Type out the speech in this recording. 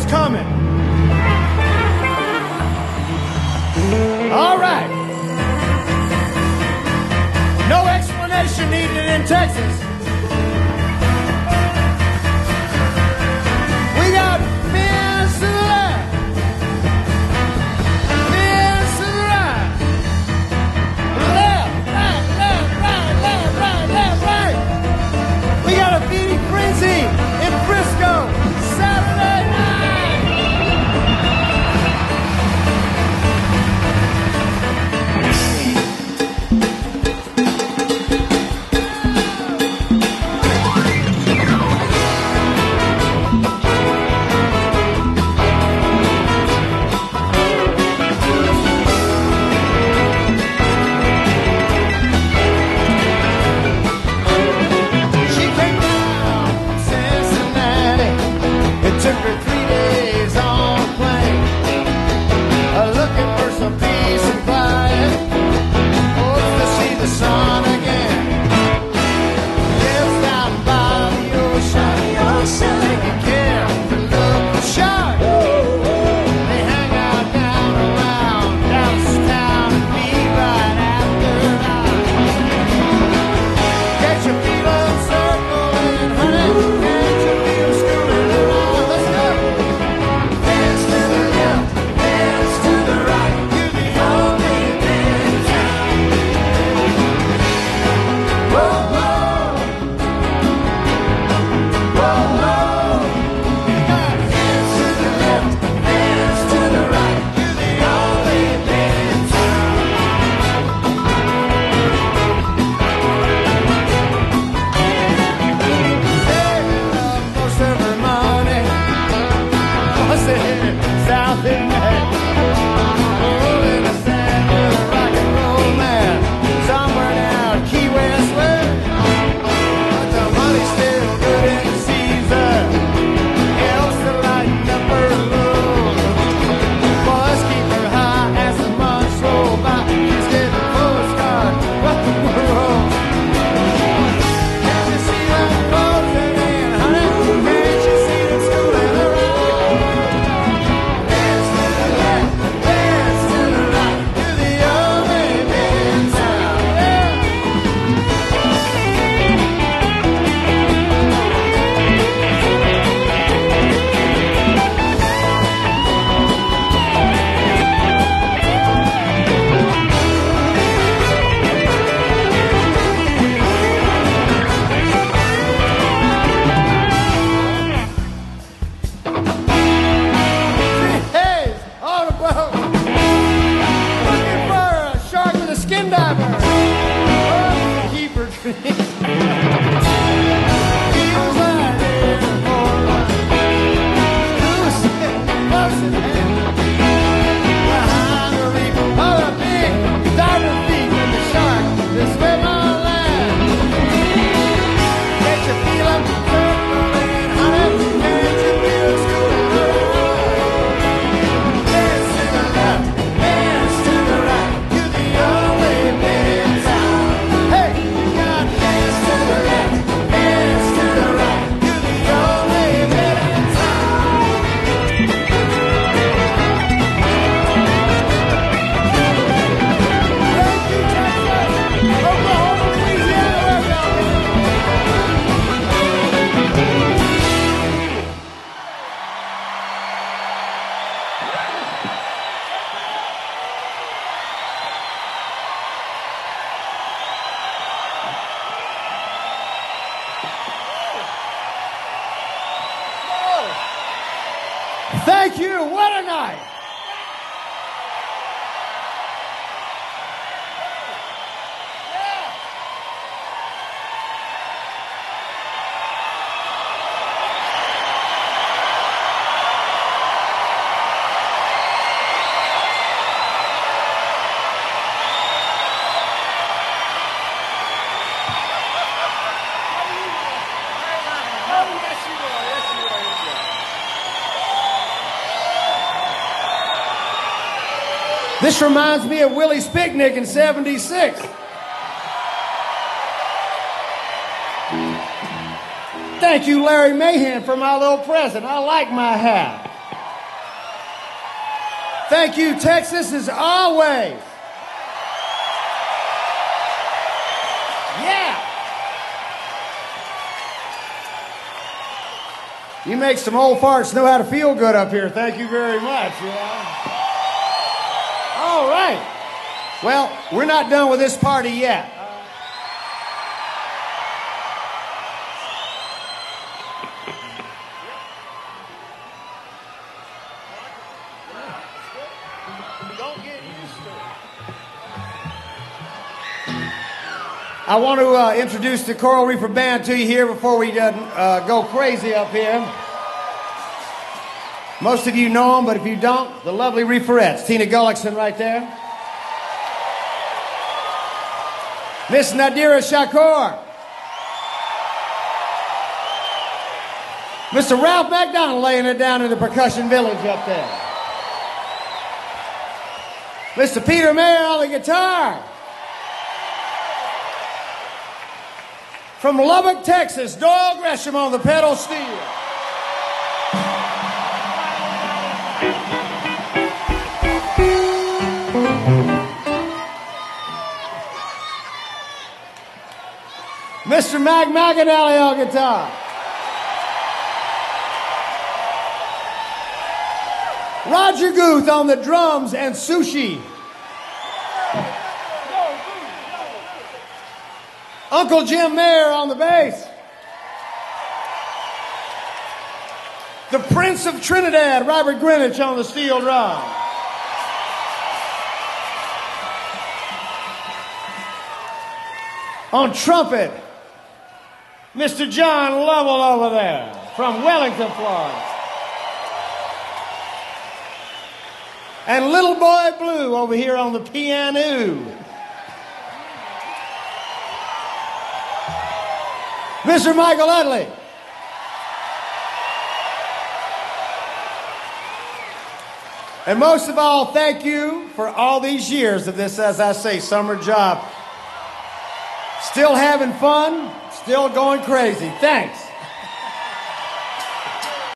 coming. All right. No explanation needed in Texas. We got men to the left, men to the right, left, right, left, right, left, right, left, right. We got a beating frenzy in Frisco Saturday night. Took her 3 days on a plane, looking for some peace and quiet, hopes to see the sun again. Lives down by the ocean, taking care of the local shark. They hang out down around downtown and be right after night. Get your feet up circling, honey. Get your feet up scooting around. South in May, rolling the sand with a rock and roll man, somewhere down Key West way. But the money's still good in the season, helps to lighten up her load. Boys keep her high as the months roll by. She's getting postcard from the world. Can't you see them closing in, honey? Can't you see them schooling around? Thank you. What a night. This reminds me of Willie's Picnic in '76. Thank you, Larry Mahan, for my little present. I like my hat. Thank you, Texas, as always. Yeah. You make some old farts know how to feel good up here. Thank you very much. All right. Well, we're not done with this party yet. I want to introduce the Coral Reefer Band to you here before we go crazy up here. Most of you know them, but if you don't, the lovely Reeferettes. Tina Gullickson right there. Miss Nadira Shakur. Mr. Ralph McDonald laying it down in the percussion village up there. Mr. Peter Mayer on the guitar. From Lubbock, Texas, Doyle Gresham on the pedal steel. Mr. Mag Maganelli on guitar. Roger Guth on the drums and sushi. Uncle Jim Mayer on the bass. The Prince of Trinidad, Robert Greenwich on the steel drum. On trumpet, Mr. John Lovell over there from Wellington, Florida. And Little Boy Blue over here on the piano. Mr. Michael Utley. And most of all, thank you for all these years of this, as I say, summer job. Still having fun, still going crazy. Thanks.